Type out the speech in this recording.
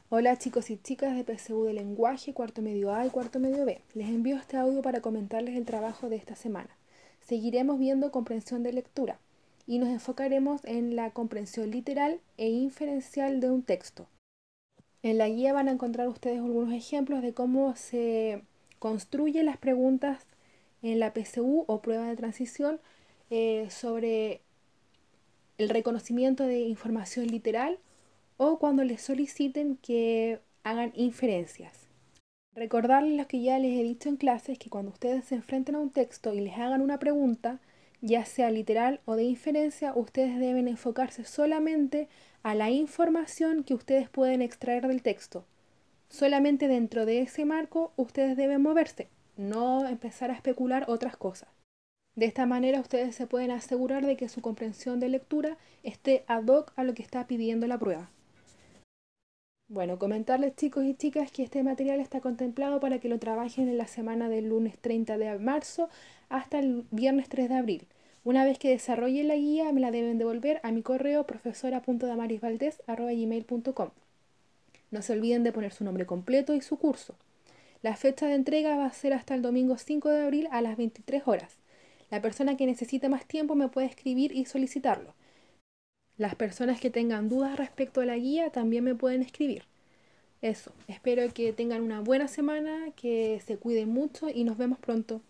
Hola chicos y chicas de PSU de Lenguaje, cuarto medio A y cuarto medio B. Les envío este audio para comentarles el trabajo de esta semana. Seguiremos viendo comprensión de lectura y nos enfocaremos en la comprensión literal e inferencial de un texto. En la guía van a encontrar ustedes algunos ejemplos de cómo se construyen las preguntas en la PSU o prueba de transición sobre el reconocimiento de información literal o cuando les soliciten que hagan inferencias. Recordarles lo que ya les he dicho en clases, que cuando ustedes se enfrenten a un texto y les hagan una pregunta, ya sea literal o de inferencia, ustedes deben enfocarse solamente a la información que ustedes pueden extraer del texto. Solamente dentro de ese marco ustedes deben moverse, no empezar a especular otras cosas. De esta manera ustedes se pueden asegurar de que su comprensión de lectura esté ad hoc a lo que está pidiendo la prueba. Bueno, comentarles chicos y chicas que este material está contemplado para que lo trabajen en la semana del lunes 30 de marzo hasta el viernes 3 de abril. Una vez que desarrollen la guía, me la deben devolver a mi correo profesora.damarisvaldez@gmail.com. No se olviden de poner su nombre completo y su curso. La fecha de entrega va a ser hasta el domingo 5 de abril a las 23 horas. La persona que necesite más tiempo me puede escribir y solicitarlo. Las personas que tengan dudas respecto a la guía también me pueden escribir. Eso, espero que tengan una buena semana, que se cuiden mucho y nos vemos pronto.